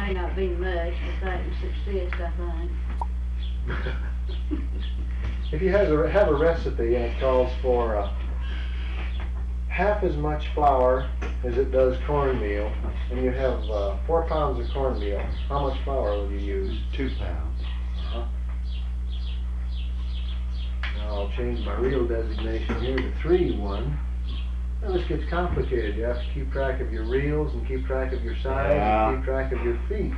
may not be much, but that can subsist, I think. If you have a recipe and it calls for half as much flour as it does cornmeal, and you have 4 pounds of cornmeal, how much flour will you use? 2 pounds. Now I'll change my real designation here to 3-1. Now this gets complicated. You have to keep track of your reals and keep track of your size and keep track of your feet.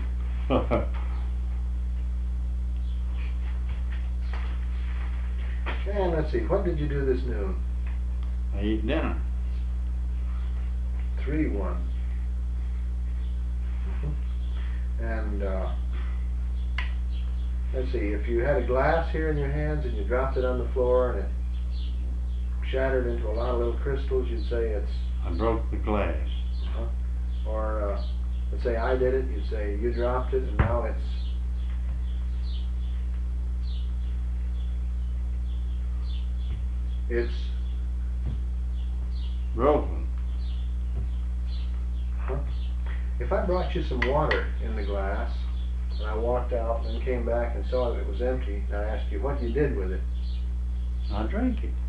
And let's see, what did you do this noon? I eat dinner. 3-1. And let's see, if you had a glass here in your hands and you dropped it on the floor and it shattered into a lot of little crystals, you'd say it's... I broke the glass. Or let's say I did it, you'd say you dropped it and now it's broken. If I brought you some water in the glass and I walked out and then came back and saw that it was empty, and I asked you what you did with it, I drank it.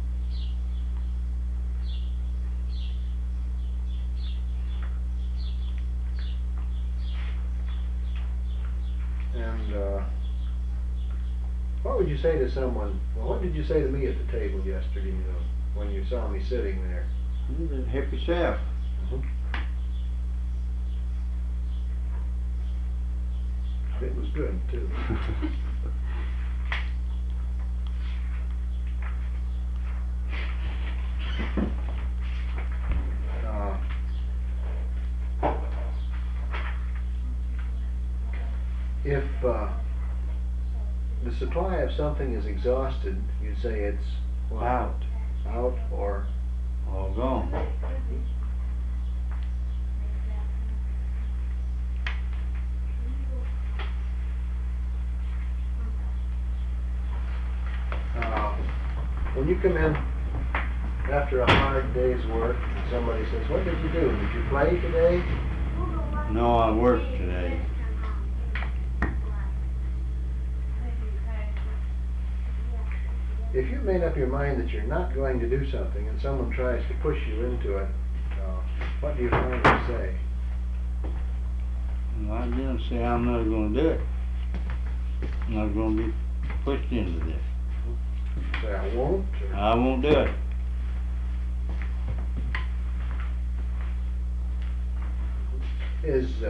and what would you say to someone? Well, what did you say to me at the table yesterday, when you saw me sitting there? Help yourself. It was good too. If the supply of something is exhausted, you'd say it's what? Out. Out or All gone. when you come in after a hard day's work and somebody says, what did you do? Did you play today? No, I worked today. If you've made up your mind that you're not going to do something and someone tries to push you into it, what do you finally say? Well, I didn't say I'm not going to do it. I'm not going to be pushed into this. Say I won't? Or? I won't do it. Is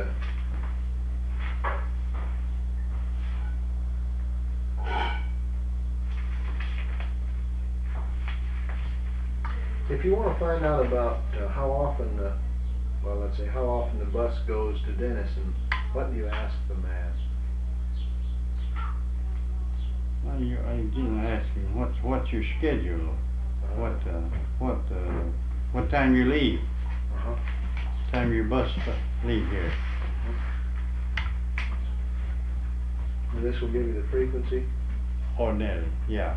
if you want to find out about how often let's say how often the bus goes to Denison, what do you ask them as? Well, I didn't ask you what's your schedule? What time you leave? Time your bus leave here? And this will give you the frequency? Ordinary, yeah.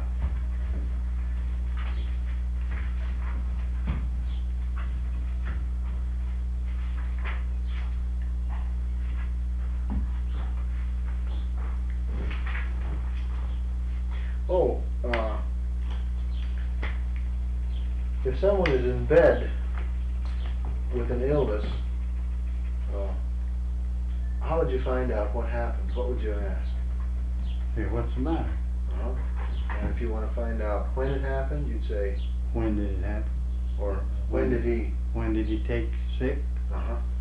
Oh, if someone is in bed with an illness, how would you find out what happened? What would you ask? Hey, what's the matter? And if you want to find out when it happened, you'd say, When did it happen? or when did he? When did he take sick? Uh-huh.